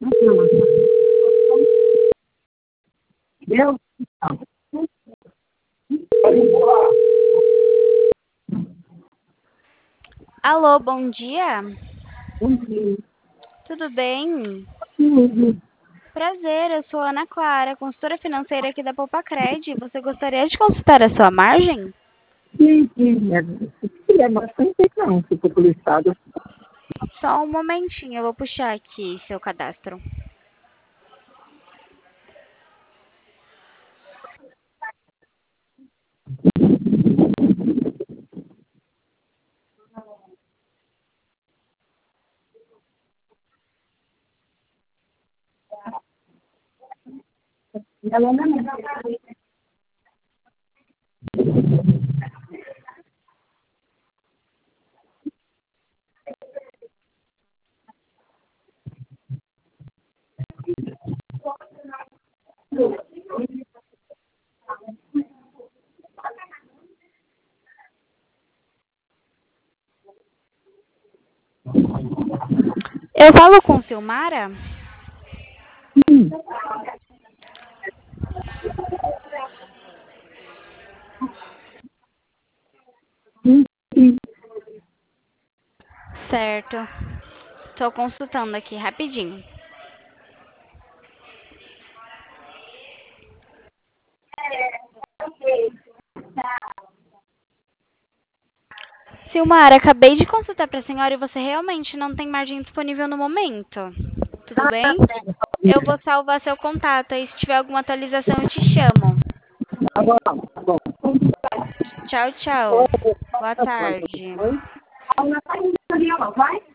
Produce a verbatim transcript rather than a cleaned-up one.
Eu? Alô, bom dia. Bom dia. Tudo bem? Tudo. Prazer, eu sou Ana Clara, consultora financeira aqui da Popacred. Você gostaria de consultar a sua margem? Sim, sim. É, é bastante não, se for pelo estado. Só um momentinho, eu vou puxar aqui seu cadastro. Ela não é. Eu falo com Silmara? Sim, sim, sim. Certo. Estou consultando aqui rapidinho. Silmara, acabei de consultar para a senhora e você realmente não tem margem disponível no momento. Tudo bem? Eu vou salvar seu contato e se tiver alguma atualização eu te chamo. Tá bom, tá bom. Tchau, tchau. Boa tarde. Oi? Ela tá indo ali, ó, vai?